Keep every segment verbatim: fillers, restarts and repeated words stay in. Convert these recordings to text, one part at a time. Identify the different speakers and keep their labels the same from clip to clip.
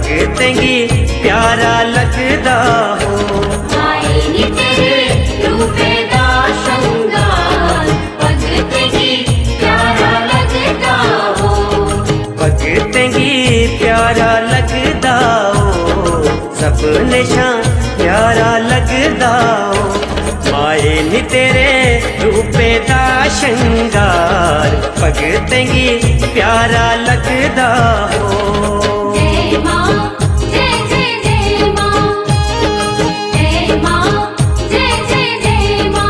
Speaker 1: भगतें गी प्यारा लगदा हो।
Speaker 2: माए नी तेरे रूपे दा शंगार भगतें गी प्यारा लगदा हो।
Speaker 1: भगतें गी प्यारा लगदा हो, सपने शा प्यारा लगदा हो। माए नी तेरे रूपे दा शंगार भगतें गी प्यारा लगदा हो।
Speaker 2: जय मां जय जय जय मां, जय मां जय जय जय मां।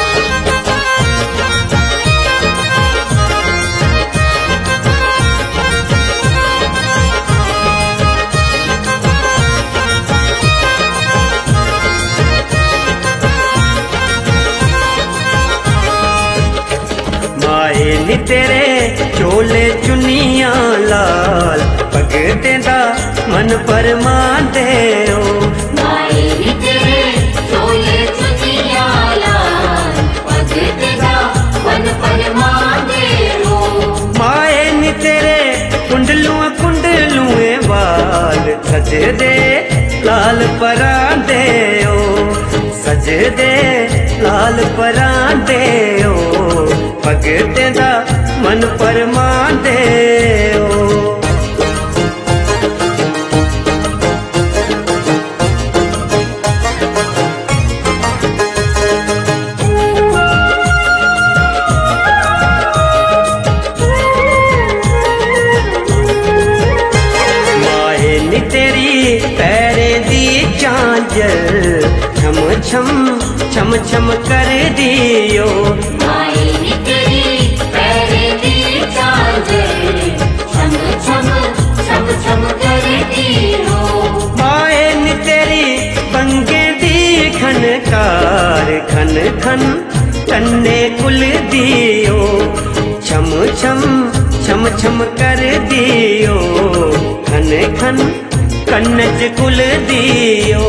Speaker 1: माए नी तेरे चोले चुनिया लाल भगतें दा मन परमांदे हो।
Speaker 2: माए नी तेरे चोले चुनिया लाल भगतें दा मन परमांदे हो।
Speaker 1: माए नी तेरे कुंडलुआ कुंडलुए वाल सजदे लाल परांदे हो। सजदे लाल परांदे हो, भगतें दा मन परमांदे हो। माए नी तेरी पैरें दी झांझर छम छम छम छम कर दियो।
Speaker 2: माए नी तेरी पैरे दी झांझर छम छम छम छम करदी हो।
Speaker 1: माए नी तेरी बंगे दी खनकार खन खन कन्ने कुल दियो। छम छम छम छम कर दियो, खन खन कन्नज कुल दियो।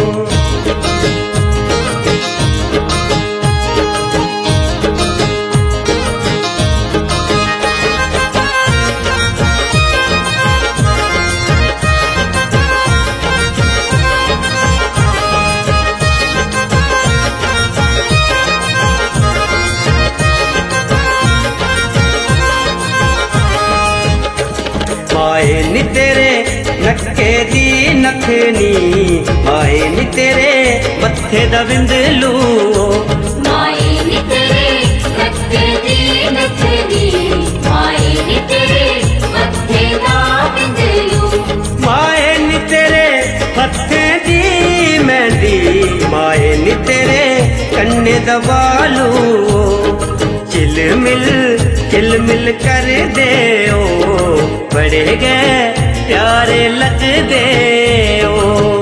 Speaker 1: माए नी तेरे नक्के दी नखनी, माए नी तेरे मत्थे दा बिंदलू।
Speaker 2: माए नी तेरे नक्के दी नथनी, माए नी तेरे मत्थे दा बिंदलू।
Speaker 1: माए नी तेरे हत्थे दी मेहंदी, माए नी तेरे कन्ने दा बालू। चिलमिल चिलमिल कर दे ओ, बड़े गए प्यारे लगदे ओ।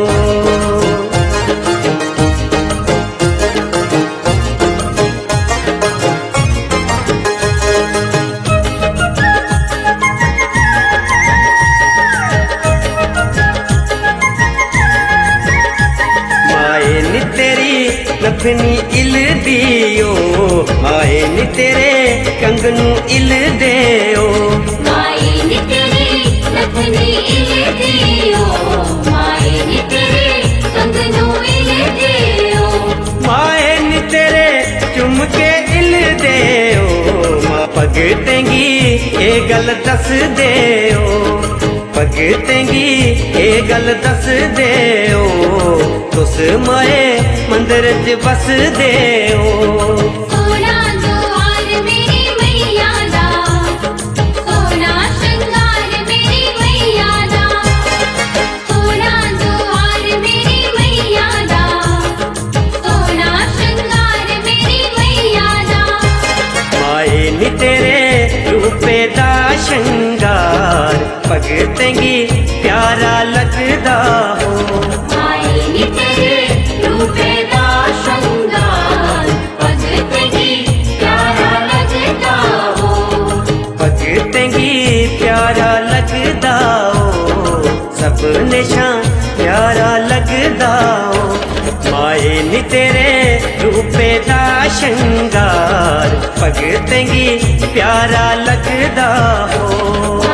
Speaker 1: माए नी तेरी नथनी इल दियो, माए नी तेरे कंगनू इल देओ।
Speaker 2: माए नी तेरी नथनी इल दियो, माए नी तेरे कंगनू इल दियो।
Speaker 1: माए नी तेरे चुमके इल देओ, मां भगतें गी ए गल दस देओ। भगतें गी ए गल दस देओ, तुस माए मंदिर च बस देओ।
Speaker 2: सोना द्वार मेरी मैया दा, सोना श्रृंगार मेरी मैया दा। सोना द्वार मेरी मैया दा, सोना श्रृंगार मेरी मैया दा।
Speaker 1: माए नी तेरे रूपे दा शंगार भगतें गी प्यारा लगदा हो।
Speaker 2: माए नी तेरे रूपे दा शंगार भगतें गी प्यारा लगदा हो।
Speaker 1: भगतें गी प्यारा लगदा हो, सपने शा प्यारा लगदा हो। माए नी तेरे रूपे दा शंगार भगतें गी प्यारा लगदा हो।